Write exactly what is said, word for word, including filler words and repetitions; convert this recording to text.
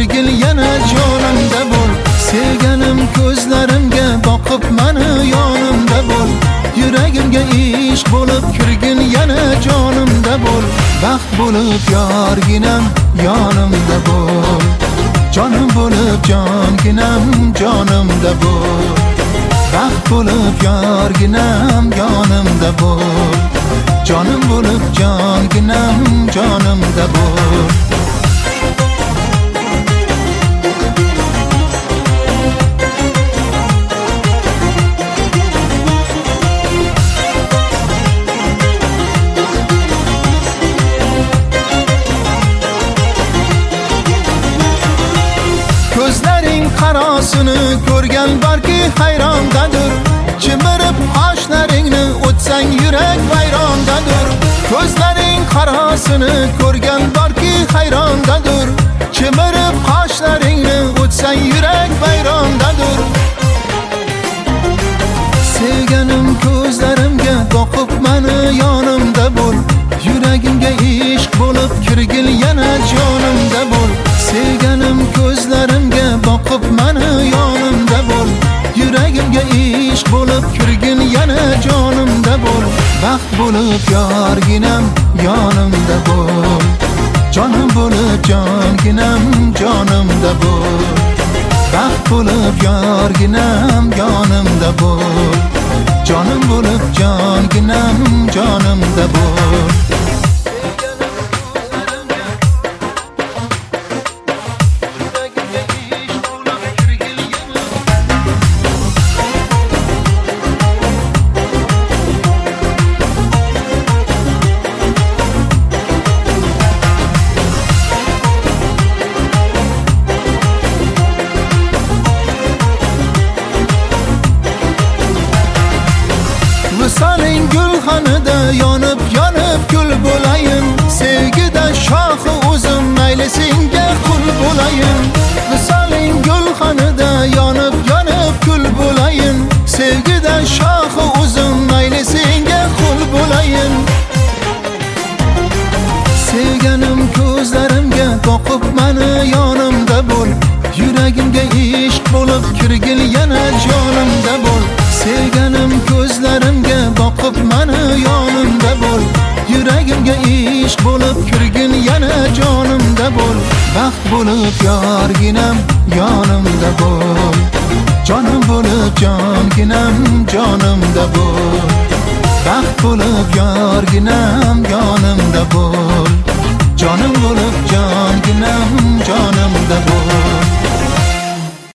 kirgil yana jonimda bo'l. Sevganim ko'zlarimga boqib mani yonimda bo'l. Yuragimga ishq bo'lib kirgin yana jonimda bo'l. Baxt bo'lib yorginam yonimda bo'l. Jonim bo'lib jonginam jonimda bo'l. Baxt bo'lib yorginam yonimda bo'l. Jonim bo'lib jonginam jonimda bo'l. Ko'zlaring qarosini ko'rgan balki hayrondadir. Chimirib qoshlaringni o'tsang yurak vayrondadir. Ko'zlaring qarosini ko'rgan balki hayrondadir. Chimirib qoshlaringni o'tsang yurak vayrondadir. Sevganim ko'zlarimga boqib mani yonimda bo'l. Yuragimga ishq bo'lib kirgil yana jonimda bo'l. Sevganim ko'zlarimga boqib mani yonimda bo'l. Yuragimga ishq bo'lib kirgin yana jonimda bo'l. Baxt bo'lib yorginam yonimda bo'l. Jonim bo'lib jonginam jonimda bo'l. Baxt bo'lib yorginam yonimda bo'l. Jonim bo'lib jonginam jonimda bo'l. Visoling gulxonida yonib yonib kul bo'layin. Sevgida shoxi o'zim mayli senga qul bo'layin. Visoling gulxonida yonib yonib kul bo'layin. Sevgida shoxi o'zim mayli senga qul bo'layin. Sevganim ko'zlarimga boqib mani yonimda bo'l. Yuragimga ishq bo'lib kirgil yana jonimda bo'l. Sevganim ko'zlarimga boqib mani yonimda bo'l. Yuragimga ishq bo'lib kirgin yana jonimda bo'l. Baxt bo'lib yorginam yonimda bo'l. Jonim bo'lib jonginam jonimda bo'l. Baxt bo'lib yorginam yonimda bo'l. Jonim bo'lib jonginam jonimda bo'l.